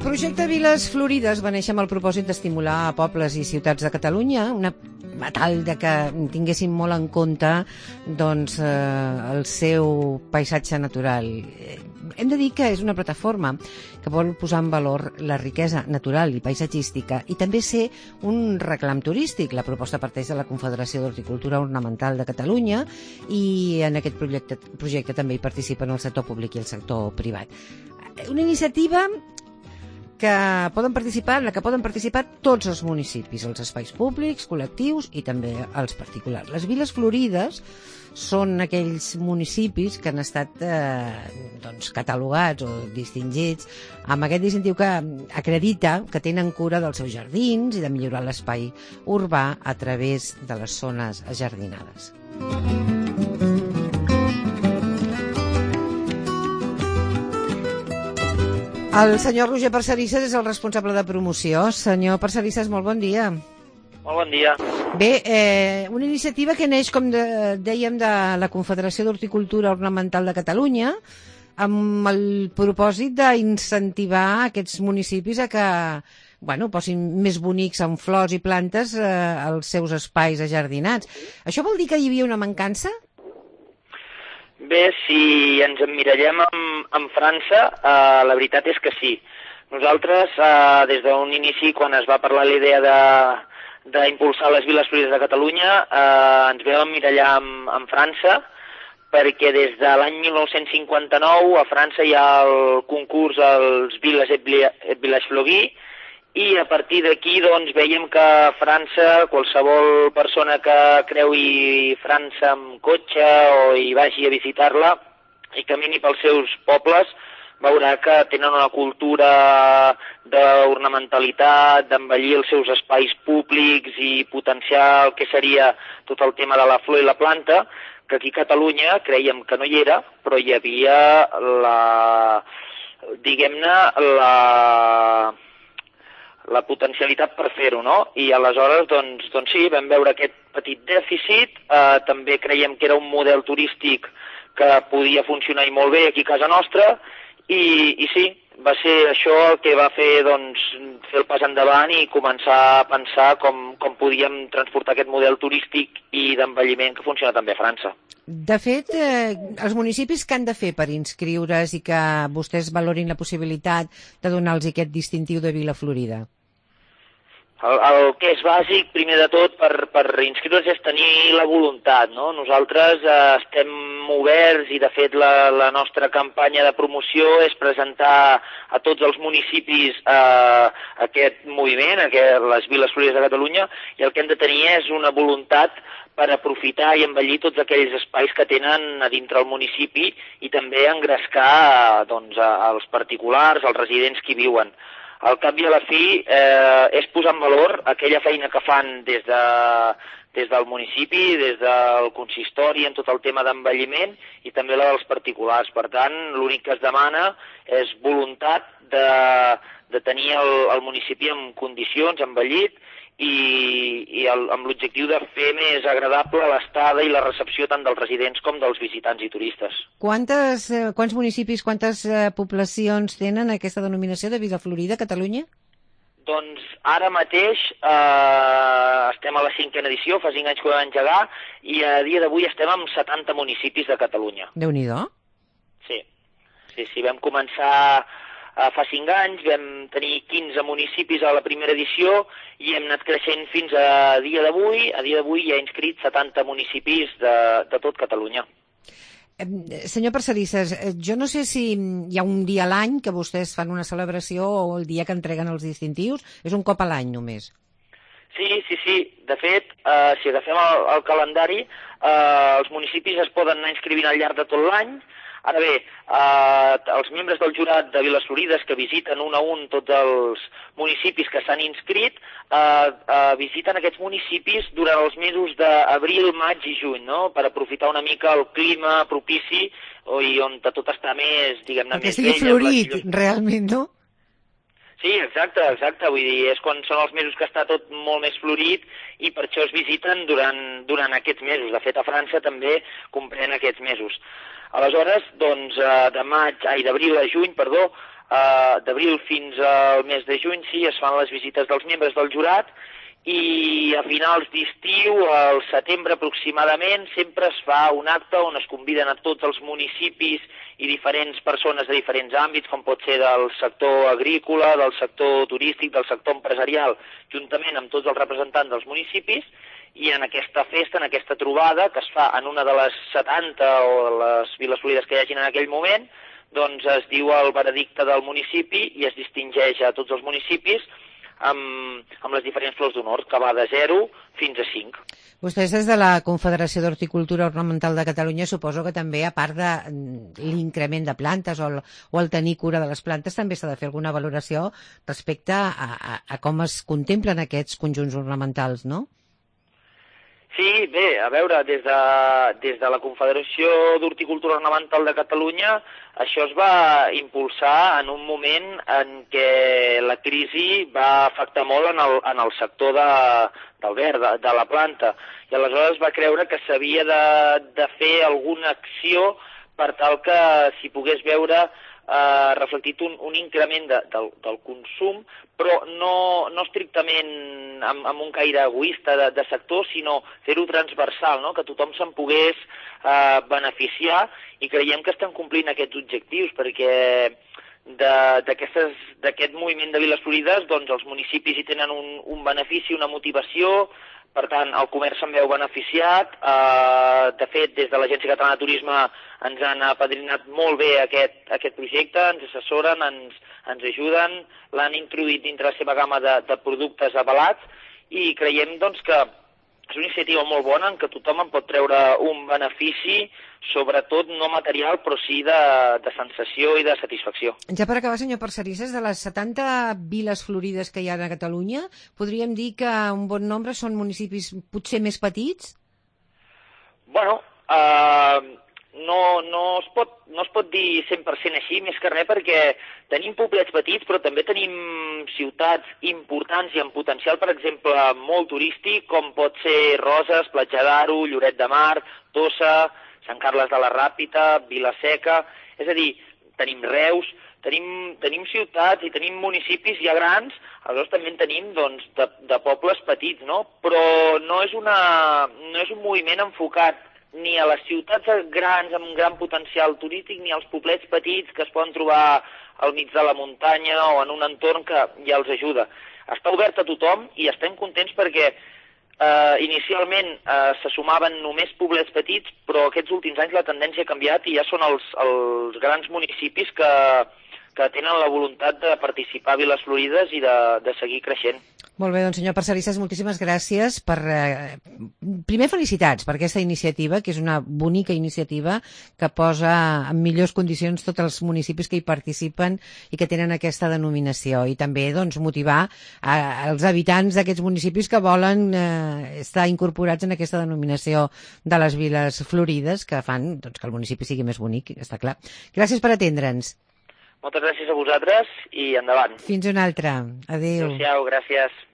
projecte Viles Florides va néixer amb el propòsit d'estimular pobles i ciutats de Catalunya, a tal de que tinguessin molt en compte doncs, el seu paisatge natural. Hem de dir que és una plataforma que vol posar en valor la riquesa natural i paisatgística i també ser un reclam turístic. La proposta parteix de la Confederació d'Horticultura Ornamental de Catalunya i en aquest projecte també hi participen el sector públic i el sector privat. Una iniciativa en la que poden participar tots els municipis, els espais públics, col·lectius i també els particulars. Les Viles Florides són aquells municipis que han estat catalogats o distingits amb aquest distintiu que acredita que tenen cura dels seus jardins i de millorar l'espai urbà a través de les zones ajardinades. El senyor Roger Parcerisses és el responsable de promoció. Senyor Parcerisses, molt bon dia. Molt bon dia. Bé, una iniciativa que neix, com dèiem, de la Confederació d'Horticultura Ornamental de Catalunya, amb el propòsit d'incentivar aquests municipis a que posin més bonics amb flors i plantes els seus espais ajardinats. Això vol dir que hi havia una mancança? Bé, si ens emmirallem en França, la veritat és que sí. Nosaltres, des d'un inici, quan es va parlar la idea d'impulsar les Viles Florides de Catalunya, ens vam emmirallar en França, perquè des de l'any 1959 a França hi ha el concurs als Viles et Villages Fleuris, i a partir d'aquí doncs, veiem que a França, qualsevol persona que creui França amb cotxe o hi vagi a visitar-la i camini pels seus pobles, veurà que tenen una cultura d'ornamentalitat, d'embellir els seus espais públics i potenciar el que seria tot el tema de la flor i la planta, que aquí a Catalunya creiem que no hi era, però hi havia la potencialitat per fer-ho, no? I aleshores, doncs sí, vam veure aquest petit dèficit, també creiem que era un model turístic que podia funcionar i molt bé aquí a casa nostra, i sí, va ser això el que va fer, doncs, fer el pas endavant i començar a pensar com podíem transportar aquest model turístic i d'envelliment que funciona també a França. De fet, els municipis què han de fer per inscriure's i que vostès valorin la possibilitat de donar-los aquest distintiu de Vila Florida? El que és bàsic, primer de tot, per inscriure's és tenir la voluntat, no? Nosaltres estem oberts i, de fet, la nostra campanya de promoció és presentar a tots els municipis aquest moviment, les Viles Florides de Catalunya, i el que hem de tenir és una voluntat per aprofitar i embellir tots aquells espais que tenen a dintre el municipi i també engrescar els particulars, els residents que hi viuen. Al cap i a la fi és posar en valor aquella feina que fan des del municipi, des del consistori en tot el tema d'envelliment i també la dels particulars. Per tant, l'únic que es demana és voluntat de tenir el municipi en condicions, envellit, i amb l'objectiu de fer més agradable l'estada i la recepció tant dels residents com dels visitants i turistes. Quants municipis, quantes poblacions tenen aquesta denominació de Vila Florida a Catalunya? Doncs ara mateix estem a la 5ª edició, fa 5 anys que ho vam engegar, i a dia d'avui estem amb 70 municipis de Catalunya. Déu-n'hi-do. Sí, vam començar fa 5 anys, vam tenir 15 municipis a la primera edició i hem anat creixent fins a dia d'avui. A dia d'avui hi ha inscrits 70 municipis de tot Catalunya. Senyor Parcerisses, jo no sé si hi ha un dia a l'any que vostès fan una celebració o el dia que entreguen els distintius. És un cop a l'any només. Sí. De fet, si agafem el calendari, els municipis es poden anar inscrivint al llarg de tot l'any. Ara bé, els membres del jurat de Viles Florides que visiten un a un tots els municipis que s'han inscrit visiten aquests municipis durant els mesos d'abril, maig i juny, no? Per aprofitar una mica el clima propici i on tot està més, diguem-ne, més vell. Que estigui florit, realment, no? Sí, exacte. Vull dir, és quan són els mesos que està tot molt més florit i per això es visiten durant aquests mesos. De fet, a França també comprèn aquests mesos. Aleshores, doncs, d'abril a juny, d'abril fins al mes de juny, sí, es fan les visites dels membres del jurat, i a finals d'estiu, al setembre aproximadament, sempre es fa un acte on es conviden a tots els municipis i diferents persones de diferents àmbits, com pot ser del sector agrícola, del sector turístic, del sector empresarial, juntament amb tots els representants dels municipis, i en aquesta festa, en aquesta trobada, que es fa en una de les 70 o de les viles florides que hi hagin en aquell moment, doncs es diu el veredicte del municipi i es distingeix a tots els municipis amb les diferents flors d'honor, que va de 0 fins a 5. Vostès des de la Confederació d'Horticultura Ornamental de Catalunya suposo que també, a part de l'increment de plantes o el tenir cura de les plantes, també s'ha de fer alguna valoració respecte a com es contemplen aquests conjunts ornamentals, no? Sí, bé, a veure, des de la Confederació d'Horticultura Ornamental de Catalunya això es va impulsar en un moment en què la crisi va afectar molt en el sector del verd, de la planta, i aleshores va creure que s'havia de fer alguna acció per tal que s'hi pogués veure reflectit un increment del consum, però no estrictament amb un caire egoista de sector, sinó fer-ho transversal, no? Que tothom se'n pogués beneficiar, i creiem que estan complint aquests objectius, perquè d'aquest moviment de Viles Florides, doncs els municipis hi tenen un benefici, una motivació. Per tant, el comerç se'n veu beneficiat. De fet, des de l'Agència Catalana de Turisme ens han apadrinat molt bé aquest projecte, ens assessoren, ens ajuden, l'han introduït dintre la seva gamma de productes avalats, i creiem doncs, que és una iniciativa molt bona en què tothom en pot treure un benefici, sobretot no material, però sí de sensació i de satisfacció. Ja per acabar, senyor Parcerisses, de les 70 viles florides que hi ha a Catalunya, podríem dir que un bon nombre són municipis potser més petits? Bueno, no es pot dir 100% així, més que res, perquè tenim poblets petits, però també tenim ciutats importants i amb potencial, per exemple, molt turístic, com pot ser Roses, Platja d'Aro, Lloret de Mar, Tossa, Sant Carles de la Ràpita, Vila-seca. És a dir, tenim Reus, tenim ciutats i tenim municipis ja grans, aleshores també en tenim doncs, de pobles petits, no? Però no és un moviment enfocat ni a les ciutats grans amb un gran potencial turístic, ni als poblets petits que es poden trobar al mig de la muntanya o en un entorn que ja els ajuda. Està obert a tothom i estem contents perquè inicialment se sumaven només poblets petits, però aquests últims anys la tendència ha canviat i ja són els grans municipis que tenen la voluntat de participar a Viles Florides i de seguir creixent. Molt bé, doncs senyor Parcerisses, moltíssimes gràcies per... Primer, felicitats per aquesta iniciativa, que és una bonica iniciativa que posa en millors condicions tots els municipis que hi participen i que tenen aquesta denominació. I també doncs, motivar els habitants d'aquests municipis que volen estar incorporats en aquesta denominació de les Viles Florides, que fan doncs, que el municipi sigui més bonic, està clar. Gràcies per atendre'ns. Moltes gràcies a vosaltres i endavant. Fins una altra. Adéu. Adéu-siau, gràcies.